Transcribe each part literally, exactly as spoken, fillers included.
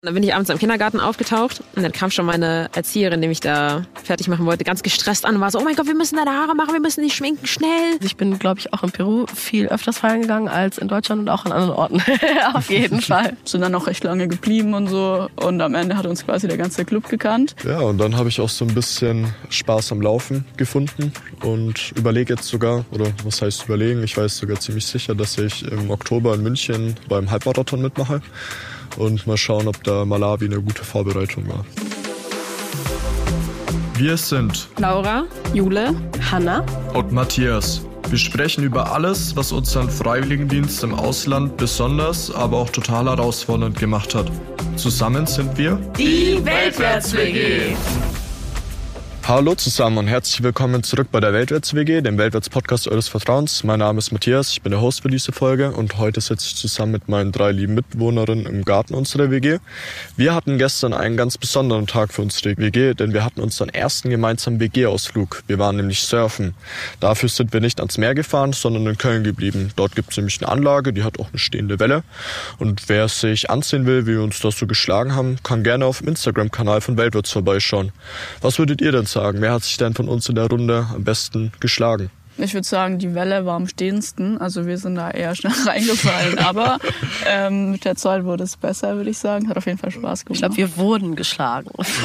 Dann bin ich abends im Kindergarten aufgetaucht und dann kam schon meine Erzieherin, die mich da fertig machen wollte, ganz gestresst an und war so, oh mein Gott, wir müssen deine Haare machen, wir müssen die schminken, schnell. Ich bin, glaube ich, auch in Peru viel öfters feiern gegangen als in Deutschland und auch an anderen Orten. Auf jeden Fall. Sind dann noch recht lange geblieben und so und am Ende hat uns quasi der ganze Club gekannt. Ja, und dann habe ich auch so ein bisschen Spaß am Laufen gefunden und überlege jetzt sogar, oder was heißt überlegen, ich weiß sogar ziemlich sicher, dass ich im Oktober in München beim Halbmarathon mitmache. Und mal schauen, ob da Malawi eine gute Vorbereitung war. Wir sind Laura, Jule, Hanna und Matthias. Wir sprechen über alles, was unseren Freiwilligendienst im Ausland besonders, aber auch total herausfordernd gemacht hat. Zusammen sind wir die Weltwärts-W G. Hallo zusammen und herzlich willkommen zurück bei der Weltwärts-W G, dem Weltwärts-Podcast eures Vertrauens. Mein Name ist Matthias, ich bin der Host für diese Folge und heute sitze ich zusammen mit meinen drei lieben Mitbewohnerinnen im Garten unserer W G. Wir hatten gestern einen ganz besonderen Tag für unsere W G, denn wir hatten unseren ersten gemeinsamen W G-Ausflug. Wir waren nämlich surfen. Dafür sind wir nicht ans Meer gefahren, sondern in Köln geblieben. Dort gibt es nämlich eine Anlage, die hat auch eine stehende Welle. Und wer sich ansehen will, wie wir uns das so geschlagen haben, kann gerne auf dem Instagram-Kanal von Weltwärts vorbeischauen. Was würdet ihr denn sagen? Wer hat sich denn von uns in der Runde am besten geschlagen? Ich würde sagen, die Welle war am stehendsten. Also wir sind da eher schnell reingefallen. Aber ähm, mit der Zeit wurde es besser, würde ich sagen. Hat auf jeden Fall Spaß gemacht. Ich glaube, wir wurden geschlagen.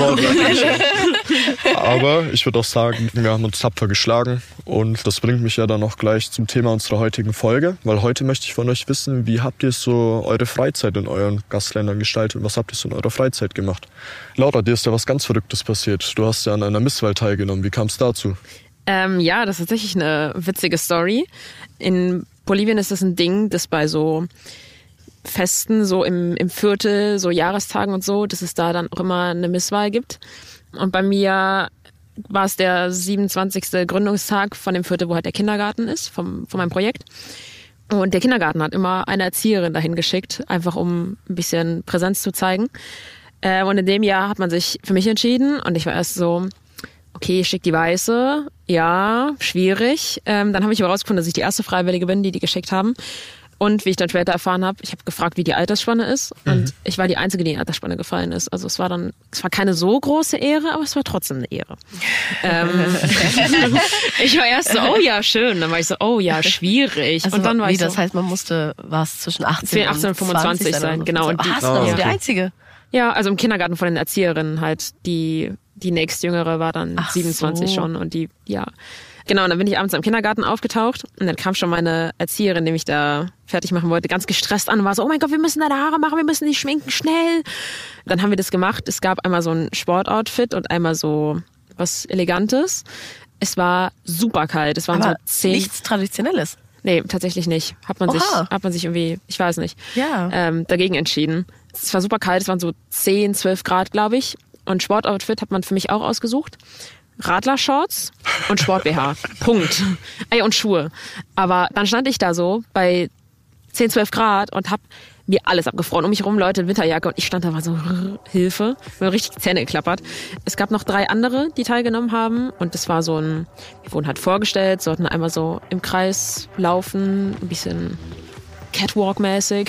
Aber ich würde auch sagen, wir haben uns tapfer geschlagen. Und das bringt mich ja dann auch gleich zum Thema unserer heutigen Folge. Weil heute möchte ich von euch wissen, wie habt ihr so eure Freizeit in euren Gastländern gestaltet? Was habt ihr so in eurer Freizeit gemacht? Laura, dir ist ja was ganz Verrücktes passiert. Du hast ja an einer Misswahl teilgenommen. Wie kam es dazu? Ähm, ja, das ist tatsächlich eine witzige Story. In Bolivien ist das ein Ding, das bei so Festen, so im, im Viertel, so Jahrestagen und so, dass es da dann auch immer eine Misswahl gibt. Und bei mir war es der siebenundzwanzigste Gründungstag von dem Viertel, wo halt der Kindergarten ist, vom, von meinem Projekt. Und der Kindergarten hat immer eine Erzieherin dahin geschickt, einfach um ein bisschen Präsenz zu zeigen. Äh, und in dem Jahr hat man sich für mich entschieden und ich war erst so, okay, ich schicke die Weiße. Ja, schwierig. Ähm, dann habe ich aber rausgefunden, dass ich die erste Freiwillige bin, die die geschickt haben. Und wie ich dann später erfahren habe, ich habe gefragt, wie die Altersspanne ist. Und mhm. ich war die Einzige, die in die Altersspanne gefallen ist. Also es war dann, es war keine so große Ehre, aber es war trotzdem eine Ehre. ähm, ich war erst so, oh ja, schön. Dann war ich so, oh ja, schwierig. Also, und dann war wie, ich so, das heißt, man musste was zwischen achtzehn, achtzehn und fünfundzwanzig sein. sein. Genau. Und die, was? Also die Einzige? Ja, also im Kindergarten von den Erzieherinnen halt, die die nächstjüngere war dann Ach siebenundzwanzig so. schon und die, ja. Genau, und dann bin ich abends im Kindergarten aufgetaucht und dann kam schon meine Erzieherin, die mich da fertig machen wollte, ganz gestresst an und war so, oh mein Gott, wir müssen deine Haare machen, wir müssen die schminken, schnell. Dann haben wir das gemacht. Es gab einmal so ein Sportoutfit und einmal so was Elegantes. Es war super kalt. Es waren Aber so zehn... nichts Traditionelles? Nee, tatsächlich nicht. Hat man, sich, hat man sich irgendwie, ich weiß nicht, ja. ähm, dagegen entschieden. Es war super kalt, es waren so zehn, zwölf Grad, glaube ich. Und Sportoutfit hat man für mich auch ausgesucht. Radlershorts und Sport-B H. Punkt. Ey, und Schuhe. Aber dann stand ich da so bei zehn, zwölf Grad und hab mir alles abgefroren. Um mich rum Leute in Winterjacke und ich stand da, war so, Hilfe. Mir richtig die Zähne geklappert. Es gab noch drei andere, die teilgenommen haben. Und das war so ein, wir wurden halt vorgestellt, sollten einmal so im Kreis laufen, ein bisschen Catwalk-mäßig.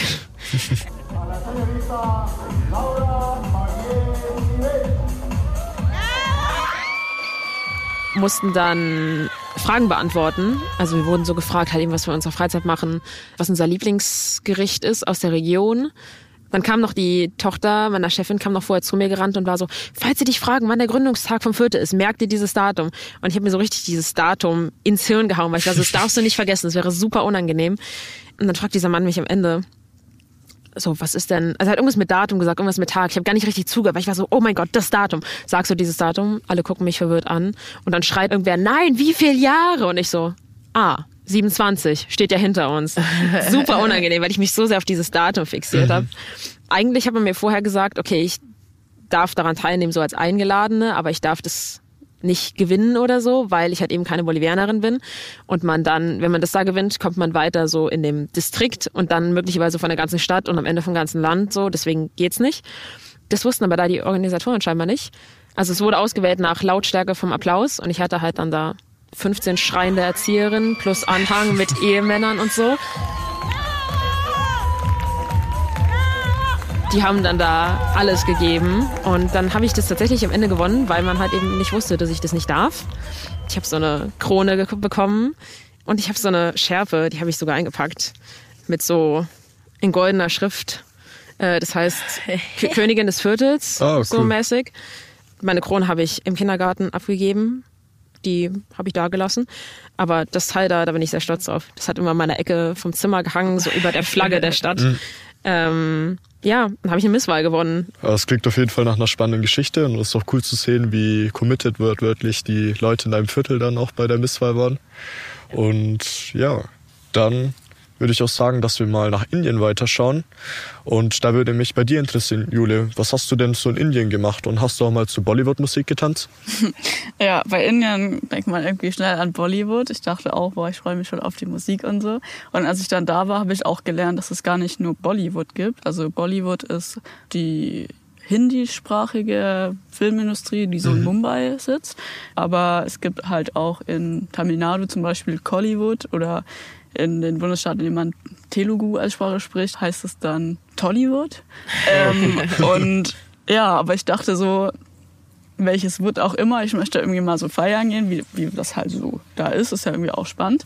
Mussten dann Fragen beantworten. Also wir wurden so gefragt, halt eben, was wir in unserer Freizeit machen, was unser Lieblingsgericht ist aus der Region. Dann kam noch die Tochter meiner Chefin, kam noch vorher zu mir gerannt und war so, falls Sie dich fragen, wann der Gründungstag vom Viertel ist, merkt ihr dieses Datum. Und ich habe mir so richtig dieses Datum ins Hirn gehauen, weil ich dachte, das darfst du nicht vergessen, das wäre super unangenehm. Und dann fragt dieser Mann mich am Ende, so, was ist denn, also er hat irgendwas mit Datum gesagt, irgendwas mit Tag. Ich habe gar nicht richtig zugehört, weil ich war so, oh mein Gott, das Datum. Sagst du dieses Datum? Alle gucken mich verwirrt an. Und dann schreit irgendwer, nein, wie viele Jahre? Und ich so, ah, siebenundzwanzig, steht ja hinter uns. Super unangenehm, weil ich mich so sehr auf dieses Datum fixiert habe. Eigentlich hat man mir vorher gesagt, okay, ich darf daran teilnehmen, so als Eingeladene, aber ich darf das nicht gewinnen oder so, weil ich halt eben keine Bolivianerin bin und man dann, wenn man das da gewinnt, kommt man weiter so in dem Distrikt und dann möglicherweise von der ganzen Stadt und am Ende vom ganzen Land so, deswegen geht's nicht. Das wussten aber da die Organisatoren scheinbar nicht. Also es wurde ausgewählt nach Lautstärke vom Applaus und ich hatte halt dann da fünfzehn schreiende Erzieherinnen plus Anhang mit Ehemännern und so. die haben dann da alles gegeben. Und dann habe ich das tatsächlich am Ende gewonnen, weil man halt eben nicht wusste, dass ich das nicht darf. Ich habe so eine Krone ge- bekommen und ich habe so eine Schärpe, die habe ich sogar eingepackt mit so in goldener Schrift. Äh, das heißt K- Königin des Viertels, Ah, cool. so mäßig. Meine Krone habe ich im Kindergarten abgegeben. Die habe ich da gelassen. Aber das Teil da, da bin ich sehr stolz drauf. Das hat immer in meiner Ecke vom Zimmer gehangen, so über der Flagge der Stadt. ähm, ja, dann habe ich eine Misswahl gewonnen. Das klingt auf jeden Fall nach einer spannenden Geschichte und es ist auch cool zu sehen, wie committed wird wirklich die Leute in deinem Viertel dann auch bei der Misswahl waren. Und ja, dann würde ich auch sagen, dass wir mal nach Indien weiterschauen. Und da würde mich bei dir interessieren, Jule, was hast du denn so in Indien gemacht? Und hast du auch mal zu Bollywood-Musik getanzt? Ja, bei Indien denkt man irgendwie schnell an Bollywood. Ich dachte auch, boah, ich freue mich schon auf die Musik und so. Und als ich dann da war, habe ich auch gelernt, dass es gar nicht nur Bollywood gibt. Also Bollywood ist die hindisprachige Filmindustrie, die so in Mumbai sitzt. Aber es gibt halt auch in Tamil Nadu zum Beispiel Kollywood oder in den Bundesstaaten, in denen man Telugu als Sprache spricht, heißt es dann Tollywood. ähm, und ja, aber ich dachte so, welches Wood auch immer, ich möchte irgendwie mal so feiern gehen, wie, wie das halt so da ist, ist ja irgendwie auch spannend.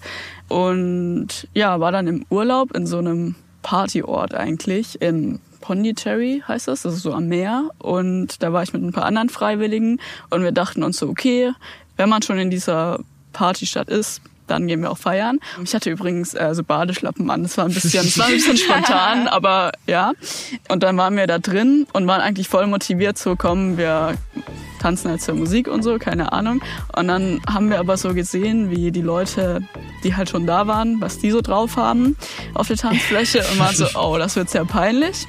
Und ja, war dann im Urlaub in so einem Partyort eigentlich, in Pondicherry heißt das, das ist so am Meer. Und da war ich mit ein paar anderen Freiwilligen und wir dachten uns so, okay, wenn man schon in dieser Partystadt ist, dann gehen wir auch feiern. Ich hatte übrigens äh, so Badeschlappen an. Das war ein bisschen, das war ein bisschen spontan, aber ja. Und dann waren wir da drin und waren eigentlich voll motiviert zu kommen. Wir tanzen halt zur Musik und so, keine Ahnung. Und dann haben wir aber so gesehen, wie die Leute, die halt schon da waren, was die so drauf haben auf der Tanzfläche und waren so, oh, das wird sehr peinlich.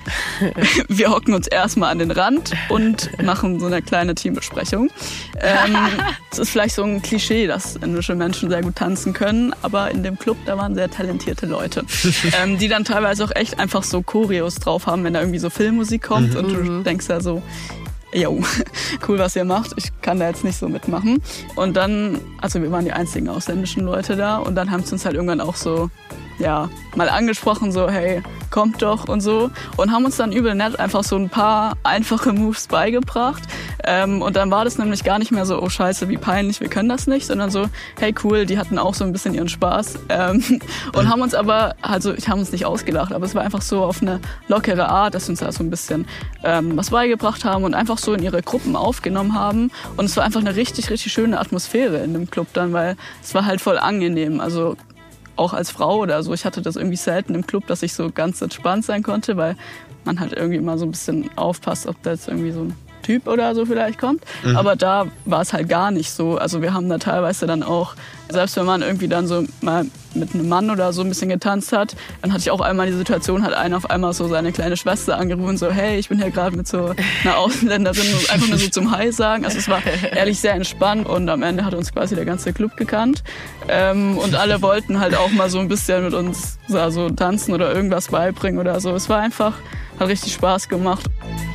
Wir hocken uns erstmal an den Rand und machen so eine kleine Teambesprechung. Ähm, das ist vielleicht so ein Klischee, dass indische Menschen sehr gut tanzen können, aber in dem Club, da waren sehr talentierte Leute, ähm, die dann teilweise auch echt einfach so Choreos drauf haben, wenn da irgendwie so Filmmusik kommt, mhm. und du denkst ja so, jo, cool, was ihr macht. Ich kann da jetzt nicht so mitmachen. Und dann, also wir waren die einzigen ausländischen Leute da und dann haben sie uns halt irgendwann auch so, ja, mal angesprochen, so, hey, kommt doch und so. Und haben uns dann übel nett einfach so ein paar einfache Moves beigebracht. Ähm, und dann war das nämlich gar nicht mehr so, oh scheiße, wie peinlich, wir können das nicht, sondern so, hey cool, die hatten auch so ein bisschen ihren Spaß. Ähm, und haben uns aber, also ich habe uns nicht ausgelacht, aber es war einfach so auf eine lockere Art, dass wir uns da so ein bisschen ähm, was beigebracht haben und einfach so in ihre Gruppen aufgenommen haben. Und es war einfach eine richtig, richtig schöne Atmosphäre in dem Club dann, weil es war halt voll angenehm. Also auch als Frau oder so. Ich hatte das irgendwie selten im Club, dass ich so ganz entspannt sein konnte, weil man halt irgendwie immer so ein bisschen aufpasst, ob da jetzt irgendwie so ein Typ oder so vielleicht kommt. Mhm. Aber da war es halt gar nicht so. Also wir haben da teilweise dann auch, selbst wenn man irgendwie dann so mal mit einem Mann oder so ein bisschen getanzt hat, dann hatte ich auch einmal die Situation, hat einer auf einmal so seine kleine Schwester angerufen, so hey, ich bin hier gerade mit so einer Ausländerin, einfach nur so zum Hi sagen. Also es war ehrlich sehr entspannt und am Ende hat uns quasi der ganze Club gekannt. Ähm, und alle wollten halt auch mal so ein bisschen mit uns so tanzen oder irgendwas beibringen oder so. Es war einfach, hat richtig Spaß gemacht.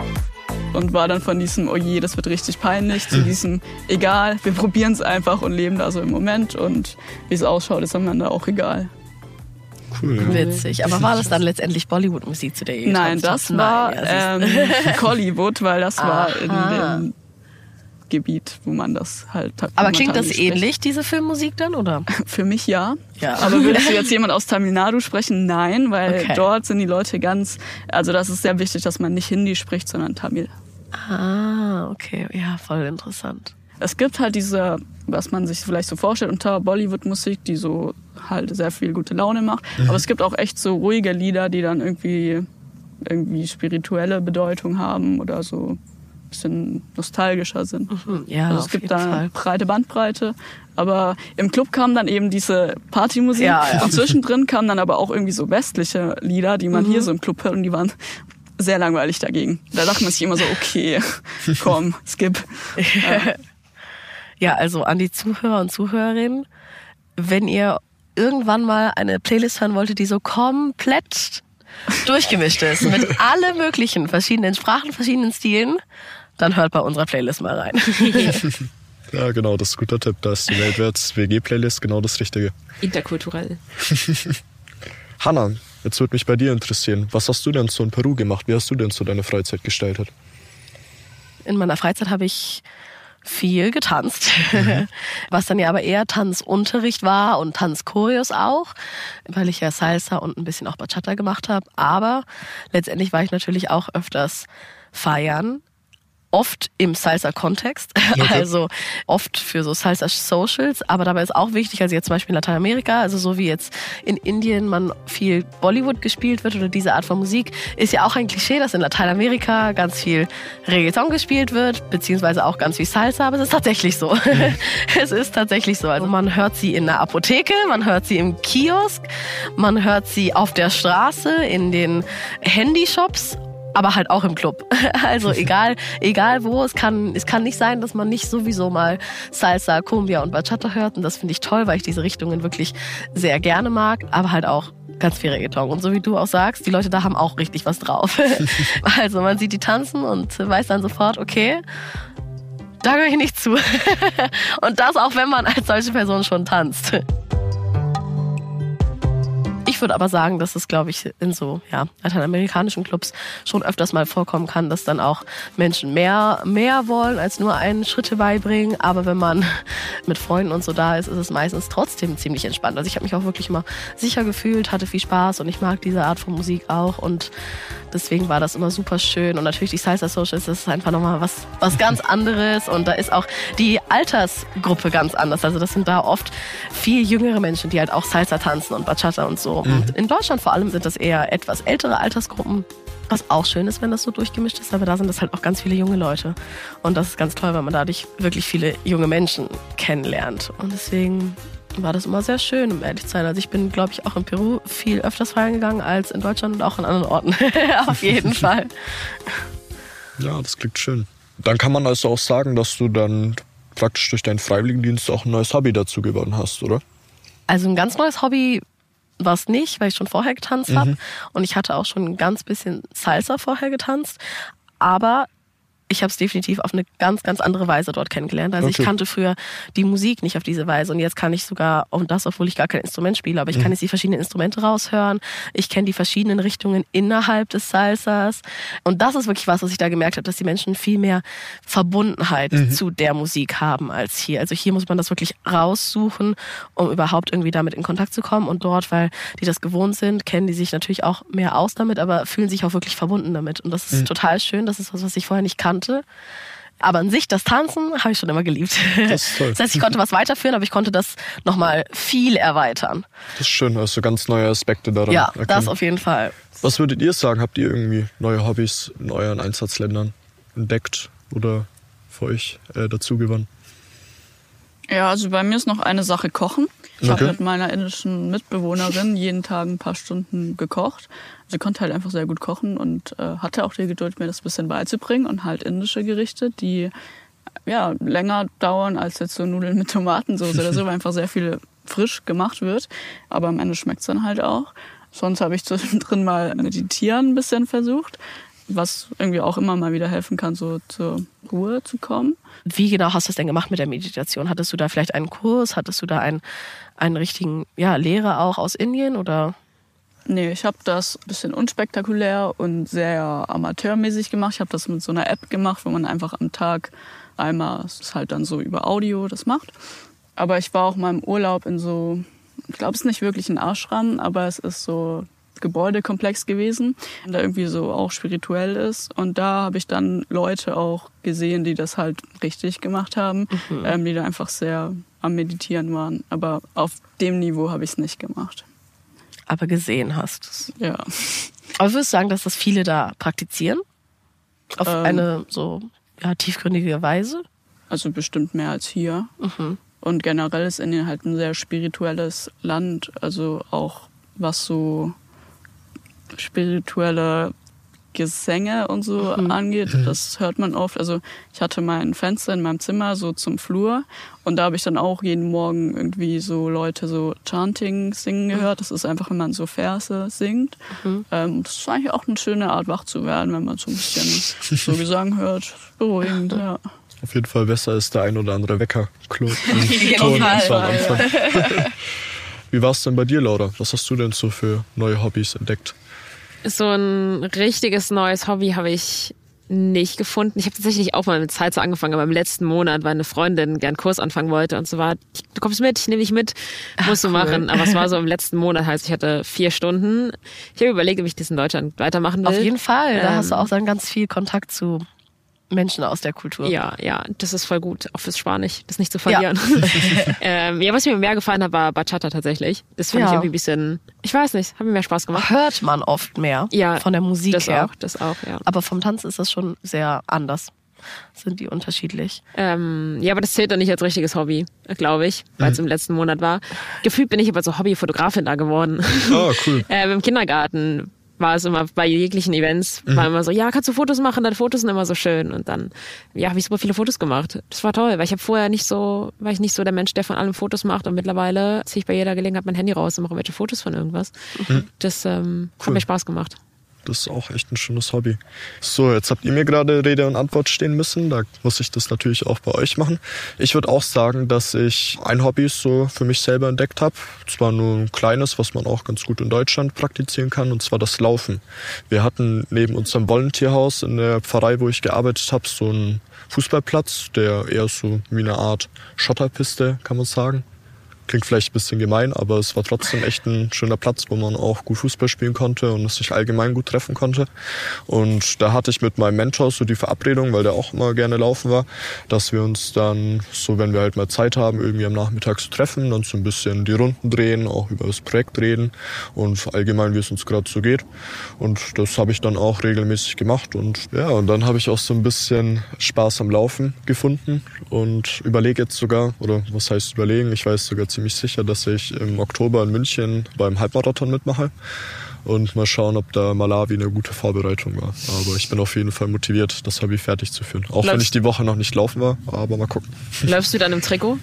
Und war dann von diesem, oh je, das wird richtig peinlich, zu diesem, egal, wir probieren es einfach und leben da so im Moment. Und wie es ausschaut, ist am Ende auch egal. Cool. Witzig. Aber war das dann letztendlich Bollywood-Musik, zu der ihr Nein, das habt? war Nein, ja, ähm, Kollywood, weil das Aha. war in dem Gebiet, wo man das halt... Aber klingt das spricht. ähnlich, diese Filmmusik dann, oder? Für mich ja. ja. Aber würdest du jetzt jemand aus Tamil Nadu sprechen? Nein, weil okay. dort sind die Leute ganz... Also das ist sehr wichtig, dass man nicht Hindi spricht, sondern Tamil. Ah, okay. Ja, voll interessant. Es gibt halt diese, was man sich vielleicht so vorstellt, unter Bollywood-Musik, die so halt sehr viel gute Laune macht. Mhm. Aber es gibt auch echt so ruhige Lieder, die dann irgendwie, irgendwie spirituelle Bedeutung haben oder so ein bisschen nostalgischer sind. Mhm. Ja, also es gibt da eine breite Bandbreite. Aber im Club kam dann eben diese Partymusik ja, ja. und zwischendrin kamen dann aber auch irgendwie so westliche Lieder, die man mhm. hier so im Club hört und die waren sehr langweilig dagegen. Da dachte man sich immer so, okay, komm, skip. Ja. Ja, also an die Zuhörer und Zuhörerinnen, wenn ihr irgendwann mal eine Playlist hören wolltet, die so komplett durchgemischt ist, mit alle möglichen verschiedenen Sprachen, verschiedenen Stilen, dann hört bei unserer Playlist mal rein. Ja, genau, das ist ein guter Tipp. Da ist die Weltwärts-W G-Playlist genau das Richtige. Interkulturell. Hannah, Jetzt würde mich bei dir interessieren, was hast du denn so in Peru gemacht? Wie hast du denn so deine Freizeit gestaltet? In meiner Freizeit habe ich viel getanzt, mhm. was dann ja aber eher Tanzunterricht war und Tanzchoreos auch, weil ich ja Salsa und ein bisschen auch Bachata gemacht habe. Aber letztendlich war ich natürlich auch öfters feiern. Oft im Salsa-Kontext, okay. also oft für so Salsa-Socials, aber dabei ist auch wichtig, also jetzt zum Beispiel in Lateinamerika, also so wie jetzt in Indien man viel Bollywood gespielt wird oder diese Art von Musik, ist ja auch ein Klischee, dass in Lateinamerika ganz viel Reggaeton gespielt wird, beziehungsweise auch ganz viel Salsa, aber es ist tatsächlich so. Mhm. Es ist tatsächlich so. Also man hört sie in der Apotheke, man hört sie im Kiosk, man hört sie auf der Straße, in den Handyshops, aber halt auch im Club. Also egal, egal wo, es kann, es kann nicht sein, dass man nicht sowieso mal Salsa, Cumbia und Bachata hört. Und das finde ich toll, weil ich diese Richtungen wirklich sehr gerne mag, aber halt auch ganz viel Reggaeton. Und so wie du auch sagst, die Leute da haben auch richtig was drauf. Also man sieht die tanzen und weiß dann sofort, okay, da gehöre ich nicht zu. Und das auch, wenn man als solche Person schon tanzt. Ich würde aber sagen, dass es, glaube ich, in so ja, lateinamerikanischen Clubs schon öfters mal vorkommen kann, dass dann auch Menschen mehr, mehr wollen, als nur einen Schritte beibringen. Aber wenn man mit Freunden und so da ist, ist es meistens trotzdem ziemlich entspannt. Also ich habe mich auch wirklich immer sicher gefühlt, hatte viel Spaß und ich mag diese Art von Musik auch. Und deswegen war das immer super schön. Und natürlich die Salsa Socials, das ist einfach nochmal was, was ganz anderes. Und da ist auch die Altersgruppe ganz anders. Also das sind da oft viel jüngere Menschen, die halt auch Salsa tanzen und Bachata und so. Und in Deutschland vor allem sind das eher etwas ältere Altersgruppen, was auch schön ist, wenn das so durchgemischt ist, aber da sind das halt auch ganz viele junge Leute. Und das ist ganz toll, weil man dadurch wirklich viele junge Menschen kennenlernt. Und deswegen war das immer sehr schön, um ehrlich zu sein. Also ich bin, glaube ich, auch in Peru viel öfters feiern gegangen als in Deutschland und auch an anderen Orten. Auf jeden Fall. Ja, das klingt schön. Dann kann man also auch sagen, dass du dann praktisch durch deinen Freiwilligendienst auch ein neues Hobby dazu gewonnen hast, oder? Also ein ganz neues Hobby war es nicht, weil ich schon vorher getanzt habe. Mhm. Und ich hatte auch schon ein ganz bisschen Salsa vorher getanzt. Aber ich habe es definitiv auf eine ganz, ganz andere Weise dort kennengelernt. Also okay. Ich kannte früher die Musik nicht auf diese Weise und jetzt kann ich sogar, und das, obwohl ich gar kein Instrument spiele, aber ich mhm. kann jetzt die verschiedenen Instrumente raushören. Ich kenne die verschiedenen Richtungen innerhalb des Salsas. Und das ist wirklich was, was ich da gemerkt habe, dass die Menschen viel mehr Verbundenheit mhm. zu der Musik haben als hier. Also hier muss man das wirklich raussuchen, um überhaupt irgendwie damit in Kontakt zu kommen. Und dort, weil die das gewohnt sind, kennen die sich natürlich auch mehr aus damit, aber fühlen sich auch wirklich verbunden damit. Und das ist mhm. total schön. Das ist was, was ich vorher nicht kannte. Aber an sich, das Tanzen, habe ich schon immer geliebt. Das ist toll. Das heißt, ich konnte was weiterführen, aber ich konnte das nochmal viel erweitern. Das ist schön, also ganz neue Aspekte daran Ja, erkennen. Das auf jeden Fall. Was würdet ihr sagen? Habt ihr irgendwie neue Hobbys in euren Einsatzländern entdeckt oder für euch äh, dazu gewonnen? Ja, also bei mir ist noch eine Sache Kochen. Ich okay. habe mit meiner indischen Mitbewohnerin jeden Tag ein paar Stunden gekocht. Sie konnte halt einfach sehr gut kochen und äh, hatte auch die Geduld, mir das ein bisschen beizubringen und halt indische Gerichte, die ja länger dauern als jetzt so Nudeln mit Tomatensauce oder so, weil einfach sehr viel frisch gemacht wird. Aber am Ende schmeckt es dann halt auch. Sonst habe ich zwischendrin mal meditieren ein bisschen versucht, was irgendwie auch immer mal wieder helfen kann, so zur Ruhe zu kommen. Wie genau hast du es denn gemacht mit der Meditation? Hattest du da vielleicht einen Kurs? Hattest du da einen, einen richtigen ja, Lehrer auch aus Indien? Oder? Nee, ich habe das ein bisschen unspektakulär und sehr amateurmäßig gemacht. Ich habe das mit so einer App gemacht, wo man einfach am Tag einmal, es ist halt dann so über Audio, das macht. Aber ich war auch mal im Urlaub in so, ich glaube, es ist nicht wirklich ein Ashram, aber es ist so Gebäudekomplex gewesen, der irgendwie so auch spirituell ist. Und da habe ich dann Leute auch gesehen, die das halt richtig gemacht haben, mhm. ähm, die da einfach sehr am Meditieren waren. Aber auf dem Niveau habe ich es nicht gemacht. Aber gesehen hast. Ja. Aber würdest du sagen, dass das viele da praktizieren? Auf ähm, eine so ja, tiefgründige Weise? Also bestimmt mehr als hier. Mhm. Und generell ist Indien halt ein sehr spirituelles Land. Also auch was so spirituelle Gesänge und so mhm. angeht, das hört man oft. Also ich hatte mal ein Fenster in meinem Zimmer so zum Flur und da habe ich dann auch jeden Morgen irgendwie so Leute so Chanting singen gehört. Das ist einfach, wenn man so Verse singt. Mhm. Ähm, das ist eigentlich auch eine schöne Art, wach zu werden, wenn man so ein bisschen so Gesang hört. Beruhigend, ja. Auf jeden Fall besser ist der ein oder andere Wecker. Ton am Anfang. Wie war es denn bei dir, Laura? Was hast du denn so für neue Hobbys entdeckt? So ein richtiges neues Hobby habe ich nicht gefunden. Ich habe tatsächlich auch mal mit Zeit so angefangen, aber im letzten Monat, weil eine Freundin gern Kurs anfangen wollte und so war, du kommst mit, ich nehme dich mit, musst du machen. Aber es war so im letzten Monat, heißt ich hatte vier Stunden. Ich habe überlegt, ob ich das in Deutschland weitermachen will. Auf jeden Fall, da ähm, hast du auch dann ganz viel Kontakt zu Menschen aus der Kultur. Ja, ja, das ist voll gut, auch fürs Spanisch, das nicht zu verlieren. Ja, ähm, ja was mir mehr gefallen hat, war Bachata tatsächlich. Das fand ja. ich irgendwie ein bisschen, ich weiß nicht, hat mir mehr Spaß gemacht. Hört man oft mehr ja, von der Musik das her. Auch, das auch, ja. Aber vom Tanzen ist das schon sehr anders. Sind die unterschiedlich? Ähm, ja, aber das zählt dann nicht als richtiges Hobby, glaube ich, weil es mhm. im letzten Monat war. Gefühlt bin ich aber so Hobbyfotografin da geworden. Ah, cool. ähm, Im Kindergarten war es immer bei jeglichen Events, mhm. war immer so, ja, kannst du Fotos machen? Deine Fotos sind immer so schön. Und dann, ja, habe ich super viele Fotos gemacht. Das war toll, weil ich habe vorher nicht so, war ich nicht so der Mensch, der von allem Fotos macht. Und mittlerweile ziehe ich bei jeder Gelegenheit mein Handy raus und mache irgendwelche Fotos von irgendwas. Mhm. Das ähm, cool. hat mir Spaß gemacht. Das ist auch echt ein schönes Hobby. So, jetzt habt ihr mir gerade Rede und Antwort stehen müssen. Da muss ich das natürlich auch bei euch machen. Ich würde auch sagen, dass ich ein Hobby so für mich selber entdeckt habe. Zwar nur ein kleines, was man auch ganz gut in Deutschland praktizieren kann, und zwar das Laufen. Wir hatten neben unserem Volunteerhaus in der Pfarrei, wo ich gearbeitet habe, so einen Fußballplatz, der eher so wie eine Art Schotterpiste, kann man sagen. Klingt vielleicht ein bisschen gemein, aber es war trotzdem echt ein schöner Platz, wo man auch gut Fußball spielen konnte und es sich allgemein gut treffen konnte. Und da hatte ich mit meinem Mentor so die Verabredung, weil der auch immer gerne laufen war, dass wir uns dann, so wenn wir halt mal Zeit haben, irgendwie am Nachmittag zu treffen, dann so ein bisschen die Runden drehen, auch über das Projekt reden und allgemein, wie es uns gerade so geht. Und das habe ich dann auch regelmäßig gemacht. Und ja, und dann habe ich auch so ein bisschen Spaß am Laufen gefunden und überlege jetzt sogar, oder was heißt überlegen, ich weiß sogar ziemlich sicher, dass ich im Oktober in München beim Halbmarathon mitmache und mal schauen, ob da Malawi eine gute Vorbereitung war. Aber ich bin auf jeden Fall motiviert, das Hobby fertig zu führen. Auch Läufst wenn ich die Woche noch nicht laufen war, aber mal gucken. Läufst du dann im Trikot?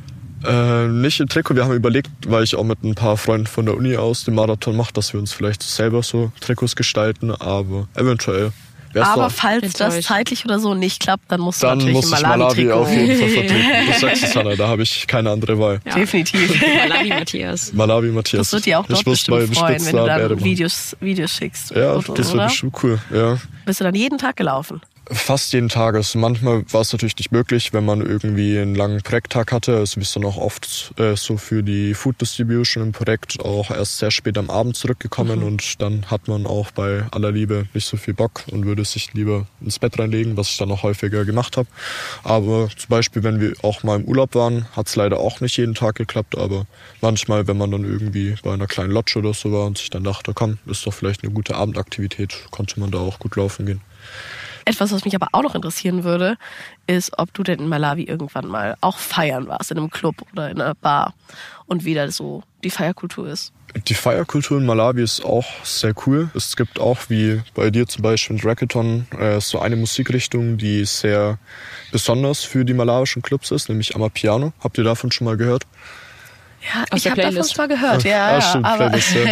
Äh, nicht im Trikot. Wir haben überlegt, weil ich auch mit ein paar Freunden von der Uni aus den Marathon mache, dass wir uns vielleicht selber so Trikots gestalten, aber eventuell. Aber doch, falls das zeitlich oder so nicht klappt, dann musst du dann natürlich muss im Malawi, Malawi-Trikot. auf jeden Fall vertreten. Du sagst es, Hanna, da habe ich keine andere Wahl. Ja. Definitiv. Malawi Matthias. Malawi Matthias. Das wird dir auch dort bestimmt freuen, wenn du dann Videos, Videos schickst. Ja, Fotos, das wird bestimmt cool. Ja. Bist du dann jeden Tag gelaufen? Fast jeden Tag. Also manchmal war es natürlich nicht möglich, wenn man irgendwie einen langen Projekttag hatte. Also wir sind auch oft äh, so für die Food Distribution im Projekt auch erst sehr spät am Abend zurückgekommen, mhm. und dann hat man auch bei aller Liebe nicht so viel Bock und würde sich lieber ins Bett reinlegen, was ich dann auch häufiger gemacht habe. Aber zum Beispiel, wenn wir auch mal im Urlaub waren, hat es leider auch nicht jeden Tag geklappt, aber manchmal, wenn man dann irgendwie bei einer kleinen Lodge oder so war und sich dann dachte, komm, ist doch vielleicht eine gute Abendaktivität, konnte man da auch gut laufen gehen. Etwas, was mich aber auch noch interessieren würde, ist, ob du denn in Malawi irgendwann mal auch feiern warst, in einem Club oder in einer Bar, und wie da so die Feierkultur ist. Die Feierkultur in Malawi ist auch sehr cool. Es gibt auch, wie bei dir zum Beispiel in Reggaeton, äh, so eine Musikrichtung, die sehr besonders für die malawischen Clubs ist, nämlich Amapiano. Habt ihr davon schon mal gehört? Ja, Aus ich habe davon zwar gehört, ja, ja, stimmt, aber Playlist, ja.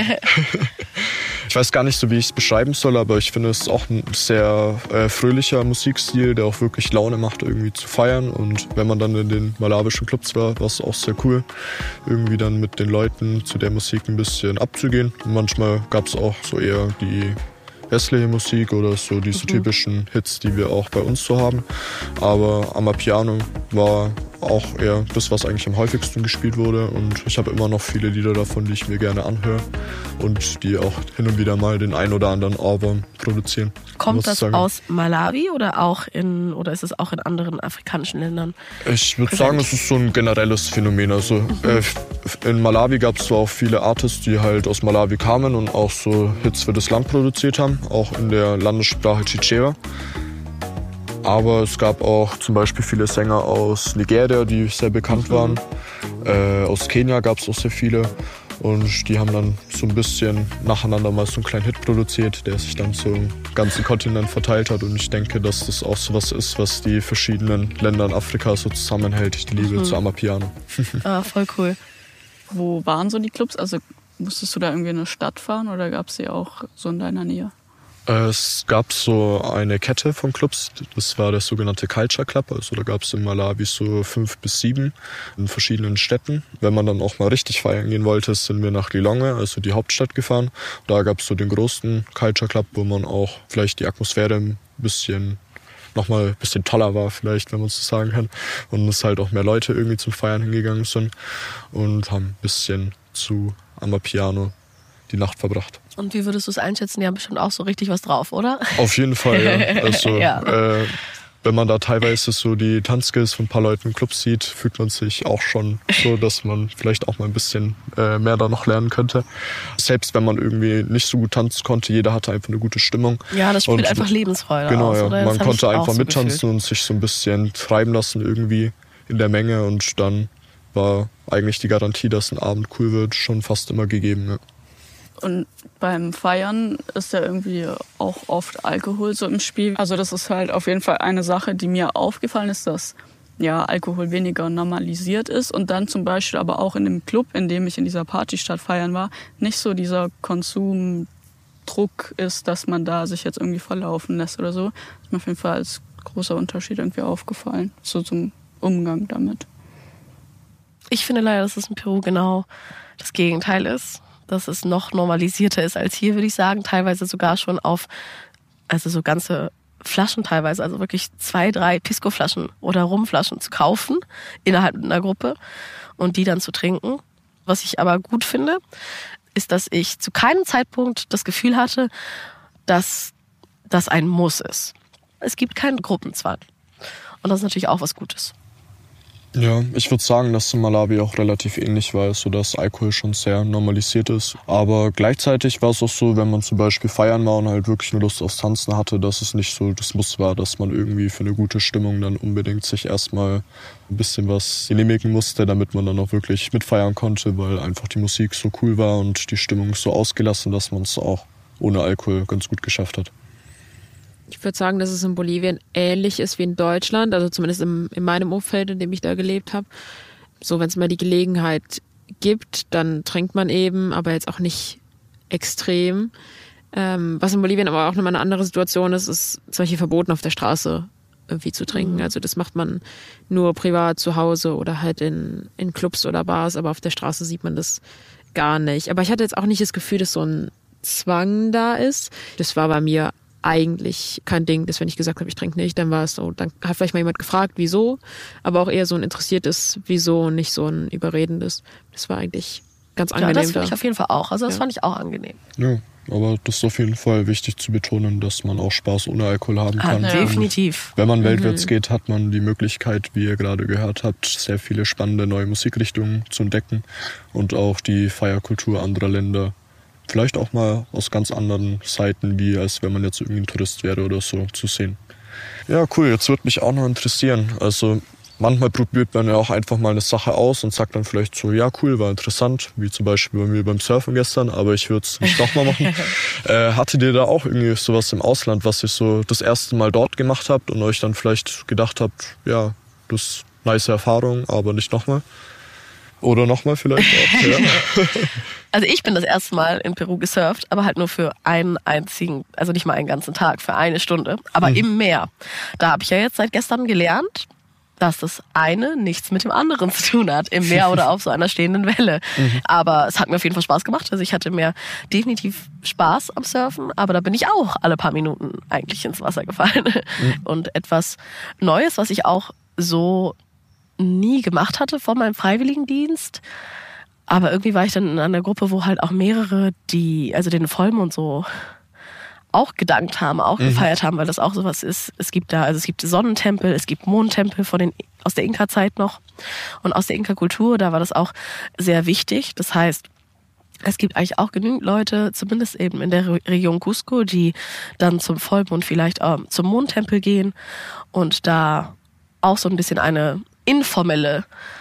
Ich weiß gar nicht so, wie ich es beschreiben soll, aber ich finde, es ist auch ein sehr äh, fröhlicher Musikstil, der auch wirklich Laune macht, irgendwie zu feiern. Und wenn man dann in den malawischen Clubs war, war es auch sehr cool, irgendwie dann mit den Leuten zu der Musik ein bisschen abzugehen. Und manchmal gab es auch so eher die hässliche Musik oder so diese mhm. typischen Hits, die wir auch bei uns so haben. Aber Amapiano war auch eher das, was eigentlich am häufigsten gespielt wurde, und ich habe immer noch viele Lieder davon, die ich mir gerne anhöre und die auch hin und wieder mal den ein oder anderen Ohrwurm produzieren. Kommt das aus Malawi oder auch in oder ist es auch in anderen afrikanischen Ländern? Ich würde sagen, es ist so ein generelles Phänomen. Also mhm. äh, in Malawi gab es zwar auch viele Artists, die halt aus Malawi kamen und auch so Hits für das Land produziert haben, auch in der Landessprache Chichewa. Aber es gab auch zum Beispiel viele Sänger aus Nigeria, die sehr bekannt waren. Mhm. Äh, aus Kenia gab es auch sehr viele. Und die haben dann so ein bisschen nacheinander mal so einen kleinen Hit produziert, der sich dann so im ganzen Kontinent verteilt hat. Und ich denke, dass das auch so was ist, was die verschiedenen Länder in Afrika so zusammenhält. Die Liebe mhm. zu Amapiano. Ah, voll cool. Wo waren so die Clubs? Also musstest du da irgendwie in eine Stadt fahren oder gab es sie auch so in deiner Nähe? Es gab so eine Kette von Clubs, das war der sogenannte Culture Club. Also da gab es in Malawi so fünf bis sieben in verschiedenen Städten. Wenn man dann auch mal richtig feiern gehen wollte, sind wir nach Lilongwe, also die Hauptstadt, gefahren. Da gab es so den großen Culture Club, wo man auch vielleicht die Atmosphäre ein bisschen nochmal ein bisschen toller war vielleicht, wenn man so sagen kann. Und es halt auch mehr Leute irgendwie zum Feiern hingegangen sind und haben ein bisschen zu Amapiano die Nacht verbracht. Und wie würdest du es einschätzen? Die haben bestimmt auch so richtig was drauf, oder? Auf jeden Fall, ja. Also, ja. Äh, wenn man da teilweise so die Tanzskills von ein paar Leuten im Club sieht, fühlt man sich auch schon so, dass man vielleicht auch mal ein bisschen äh, mehr da noch lernen könnte. Selbst wenn man irgendwie nicht so gut tanzen konnte, jeder hatte einfach eine gute Stimmung. Ja, das spielt und, einfach Lebensfreude genau, aus, ja. oder? Man konnte einfach so mittanzen gefühlt. und sich so ein bisschen treiben lassen irgendwie in der Menge. Und dann war eigentlich die Garantie, dass ein Abend cool wird, schon fast immer gegeben. Ja. Und beim Feiern ist ja irgendwie auch oft Alkohol so im Spiel. Also das ist halt auf jeden Fall eine Sache, die mir aufgefallen ist, dass ja Alkohol weniger normalisiert ist. Und dann zum Beispiel aber auch in dem Club, in dem ich in dieser Partystadt feiern war, nicht so dieser Konsumdruck ist, dass man da sich jetzt irgendwie verlaufen lässt oder so. Das ist mir auf jeden Fall als großer Unterschied irgendwie aufgefallen, so zum Umgang damit. Ich finde leider, dass es in Peru genau das Gegenteil ist. Dass es noch normalisierter ist als hier, würde ich sagen. Teilweise sogar schon auf, also so ganze Flaschen teilweise, also wirklich zwei, drei Pisco-Flaschen oder Rumflaschen zu kaufen innerhalb einer Gruppe und die dann zu trinken. Was ich aber gut finde, ist, dass ich zu keinem Zeitpunkt das Gefühl hatte, dass das ein Muss ist. Es gibt keinen Gruppenzwang. Und das ist natürlich auch was Gutes. Ja, ich würde sagen, dass in Malawi auch relativ ähnlich war, so dass Alkohol schon sehr normalisiert ist. Aber gleichzeitig war es auch so, wenn man zum Beispiel feiern war und halt wirklich nur Lust aufs Tanzen hatte, dass es nicht so das Muss war, dass man irgendwie für eine gute Stimmung dann unbedingt sich erstmal ein bisschen was genehmigen musste, damit man dann auch wirklich mitfeiern konnte, weil einfach die Musik so cool war und die Stimmung so ausgelassen, dass man es auch ohne Alkohol ganz gut geschafft hat. Ich würde sagen, dass es in Bolivien ähnlich ist wie in Deutschland, also zumindest im, in meinem Umfeld, in dem ich da gelebt habe. So, wenn es mal die Gelegenheit gibt, dann trinkt man eben, aber jetzt auch nicht extrem. Ähm, was in Bolivien aber auch nochmal eine andere Situation ist, ist zum Beispiel verboten, auf der Straße irgendwie zu trinken. Mhm. Also das macht man nur privat zu Hause oder halt in, in Clubs oder Bars, aber auf der Straße sieht man das gar nicht. Aber ich hatte jetzt auch nicht das Gefühl, dass so ein Zwang da ist. Das war bei mir eigentlich kein Ding, dass wenn ich gesagt habe, ich trinke nicht, dann war es so, dann hat vielleicht mal jemand gefragt, wieso, aber auch eher so ein interessiertes Wieso und nicht so ein überredendes. Das war eigentlich ganz angenehm. Ja, das finde da. ich auf jeden Fall auch. Also das ja. fand ich auch angenehm. Ja, aber das ist auf jeden Fall wichtig zu betonen, dass man auch Spaß ohne Alkohol haben kann. Ah, definitiv. Und wenn man weltwärts mhm. geht, hat man die Möglichkeit, wie ihr gerade gehört habt, sehr viele spannende neue Musikrichtungen zu entdecken und auch die Feierkultur anderer Länder vielleicht auch mal aus ganz anderen Seiten, wie als wenn man jetzt irgendwie ein Tourist wäre oder so, zu sehen. Ja, cool. Jetzt würde mich auch noch interessieren. Also manchmal probiert man ja auch einfach mal eine Sache aus und sagt dann vielleicht so, ja cool, war interessant, wie zum Beispiel bei mir beim Surfen gestern, aber ich würde es nicht nochmal machen. äh, hattet ihr da auch irgendwie sowas im Ausland, was ihr so das erste Mal dort gemacht habt und euch dann vielleicht gedacht habt, ja, das ist eine nice Erfahrung, aber nicht nochmal? Oder nochmal vielleicht auch, ja. Also ich bin das erste Mal in Peru gesurft, aber halt nur für einen einzigen, also nicht mal einen ganzen Tag, für eine Stunde, aber mhm. im Meer. Da habe ich ja jetzt seit gestern gelernt, dass das eine nichts mit dem anderen zu tun hat, im Meer oder auf so einer stehenden Welle. Mhm. Aber es hat mir auf jeden Fall Spaß gemacht. Also ich hatte mir definitiv Spaß am Surfen, aber da bin ich auch alle paar Minuten eigentlich ins Wasser gefallen. Mhm. Und etwas Neues, was ich auch so nie gemacht hatte vor meinem Freiwilligendienst. Aber irgendwie war ich dann in einer Gruppe, wo halt auch mehrere, die, also den Vollmond so auch gedankt haben, auch mhm. gefeiert haben, weil das auch sowas ist. Es gibt da, also es gibt Sonnentempel, es gibt Mondtempel von den, aus der Inka-Zeit noch. Und aus der Inka-Kultur, da war das auch sehr wichtig. Das heißt, es gibt eigentlich auch genügend Leute, zumindest eben in der Region Cusco, die dann zum Vollmond vielleicht auch zum Mondtempel gehen und da auch so ein bisschen eine informelle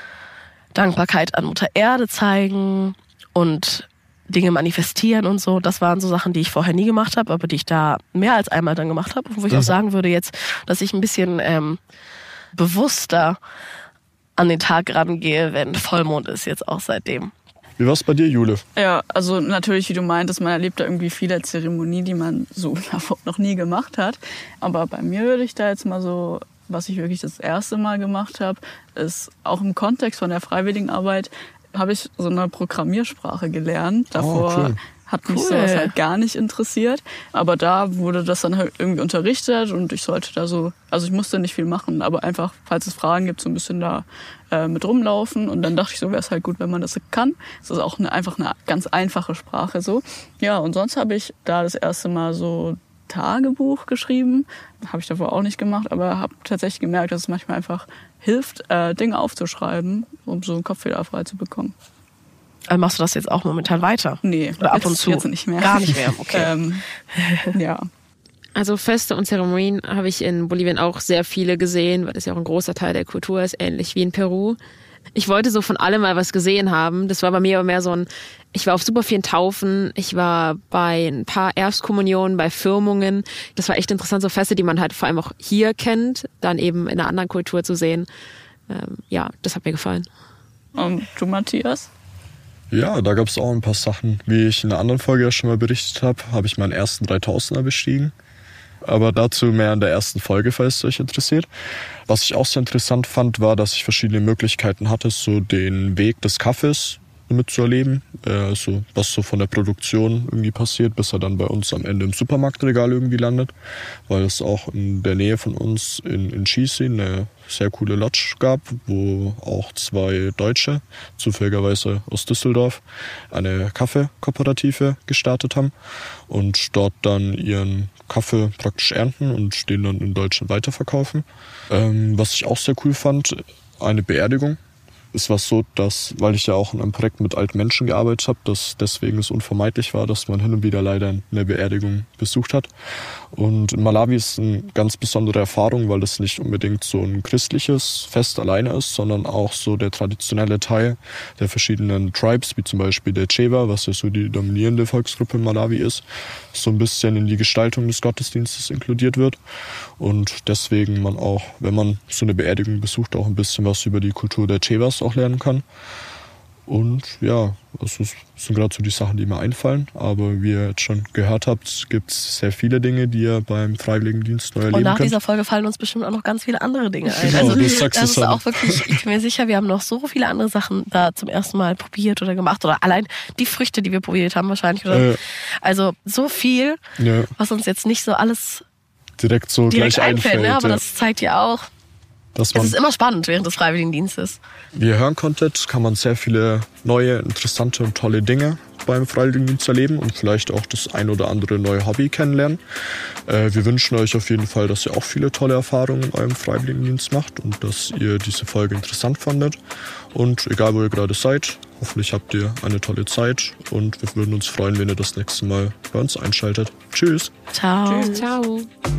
Dankbarkeit an Mutter Erde zeigen und Dinge manifestieren und so. Das waren so Sachen, die ich vorher nie gemacht habe, aber die ich da mehr als einmal dann gemacht habe. Wo ich auch sagen würde jetzt, dass ich ein bisschen ähm, bewusster an den Tag rangehe, wenn Vollmond ist, jetzt auch seitdem. Wie war's bei dir, Jule? Ja, also natürlich, wie du meintest, man erlebt da irgendwie viele Zeremonien, die man so noch nie gemacht hat. Aber bei mir würde ich da jetzt mal so, was ich wirklich das erste Mal gemacht habe, ist auch im Kontext von der Freiwilligenarbeit, habe ich so eine Programmiersprache gelernt. Davor oh, cool. hat mich Cool. sowas halt gar nicht interessiert. Aber da wurde das dann halt irgendwie unterrichtet und ich sollte da so, also ich musste nicht viel machen, aber einfach, falls es Fragen gibt, so ein bisschen da äh, mit rumlaufen. Und dann dachte ich so, wäre es halt gut, wenn man das kann. Es ist auch eine, einfach eine ganz einfache Sprache so. Ja, und sonst habe ich da das erste Mal so Tagebuch geschrieben. Habe ich davor auch nicht gemacht, aber habe tatsächlich gemerkt, dass es manchmal einfach hilft, äh, Dinge aufzuschreiben, um so einen Kopf wieder frei zu bekommen. Also machst du das jetzt auch momentan weiter? Nee, Oder ab jetzt, und zu? Jetzt nicht mehr. Gar nicht mehr, okay. ähm, ja. Also Feste und Zeremonien habe ich in Bolivien auch sehr viele gesehen, weil das ja auch ein großer Teil der Kultur ist, ähnlich wie in Peru. Ich wollte so von allem mal was gesehen haben. Das war bei mir aber mehr so ein, ich war auf super vielen Taufen, ich war bei ein paar Erstkommunionen, bei Firmungen. Das war echt interessant, so Feste, die man halt vor allem auch hier kennt, dann eben in einer anderen Kultur zu sehen. Ähm, ja, das hat mir gefallen. Und du, Matthias? Ja, da gab es auch ein paar Sachen. Wie ich in einer anderen Folge ja schon mal berichtet habe, habe ich meinen ersten dreitausender bestiegen. Aber dazu mehr in der ersten Folge, falls es euch interessiert. Was ich auch sehr interessant fand, war, dass ich verschiedene Möglichkeiten hatte, so den Weg des Kaffees mitzuerleben. Also was so von der Produktion irgendwie passiert, bis er dann bei uns am Ende im Supermarktregal irgendwie landet. Weil es auch in der Nähe von uns in, in Chisi eine sehr coole Lodge gab, wo auch zwei Deutsche, zufälligerweise aus Düsseldorf, eine Kaffeekooperative gestartet haben und dort dann ihren Kaffee praktisch ernten und den dann in Deutschland weiterverkaufen. Ähm, was ich auch sehr cool fand, eine Beerdigung. Es war so, dass, weil ich ja auch in einem Projekt mit alten Menschen gearbeitet habe, dass deswegen es unvermeidlich war, dass man hin und wieder leider eine Beerdigung besucht hat. Und in Malawi ist es eine ganz besondere Erfahrung, weil es nicht unbedingt so ein christliches Fest alleine ist, sondern auch so der traditionelle Teil der verschiedenen Tribes, wie zum Beispiel der Chewa, was ja so die dominierende Volksgruppe in Malawi ist, so ein bisschen in die Gestaltung des Gottesdienstes inkludiert wird. Und deswegen man auch, wenn man so eine Beerdigung besucht, auch ein bisschen was über die Kultur der Chewas auch lernen kann. Und ja, das sind gerade so die Sachen, die mir einfallen. Aber wie ihr jetzt schon gehört habt, gibt es sehr viele Dinge, die ihr beim Freiwilligendienst neu erleben könnt. Und nach dieser Folge fallen uns bestimmt auch noch ganz viele andere Dinge ein. Genau, also das sagst das ist du auch wirklich, ich bin mir sicher, wir haben noch so viele andere Sachen da zum ersten Mal probiert oder gemacht. Oder allein die Früchte, die wir probiert haben wahrscheinlich. Oder Äh, also so viel, ja, was uns jetzt nicht so alles direkt so direkt gleich einfällt. einfällt. Ne? Aber ja, das zeigt ja auch, dass es man, ist immer spannend während des Freiwilligendienstes. wie ihr hören konntet, kann man sehr viele neue, interessante und tolle Dinge beim Freiwilligendienst erleben und vielleicht auch das ein oder andere neue Hobby kennenlernen. Äh, wir wünschen euch auf jeden Fall, dass ihr auch viele tolle Erfahrungen in eurem Freiwilligendienst macht und dass ihr diese Folge interessant fandet. Und egal, wo ihr gerade seid, hoffentlich habt ihr eine tolle Zeit und wir würden uns freuen, wenn ihr das nächste Mal bei uns einschaltet. Tschüss! Ciao. Tschüss, ciao.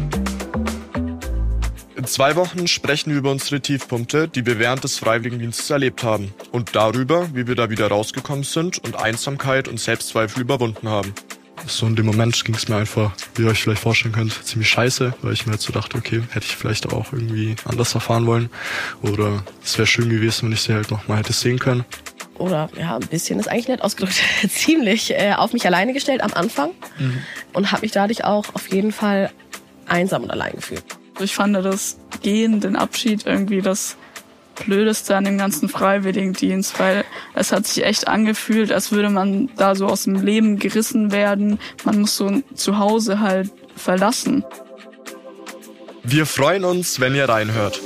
In zwei Wochen sprechen wir über unsere Tiefpunkte, die wir während des Freiwilligendienstes erlebt haben und darüber, wie wir da wieder rausgekommen sind und Einsamkeit und Selbstzweifel überwunden haben. So in dem Moment ging es mir einfach, wie ihr euch vielleicht vorstellen könnt, ziemlich scheiße, weil ich mir jetzt so dachte, okay, hätte ich vielleicht auch irgendwie anders erfahren wollen oder es wäre schön gewesen, wenn ich sie halt noch mal hätte sehen können. Oder ja, ein bisschen ist eigentlich nett ausgedrückt, ziemlich äh, auf mich alleine gestellt am Anfang Mhm. und habe mich dadurch auch auf jeden Fall einsam und allein gefühlt. Ich fand das Gehen, den Abschied irgendwie das Blödeste an dem ganzen Freiwilligendienst, weil es hat sich echt angefühlt, als würde man da so aus dem Leben gerissen werden. Man muss so ein Zuhause halt verlassen. Wir freuen uns, wenn ihr reinhört.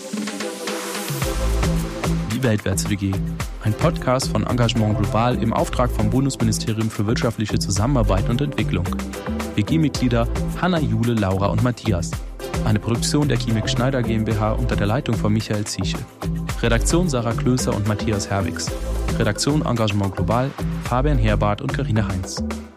Die Weltwärts-W G. Ein Podcast von Engagement Global im Auftrag vom Bundesministerium für wirtschaftliche Zusammenarbeit und Entwicklung. W G-Mitglieder Hanna, Jule, Laura und Matthias. Eine Produktion der Chemik Schneider GmbH unter der Leitung von Michael Ziesche. Redaktion Sarah Klöser und Matthias Herwigs. Redaktion Engagement Global Fabian Herbart und Carina Heinz.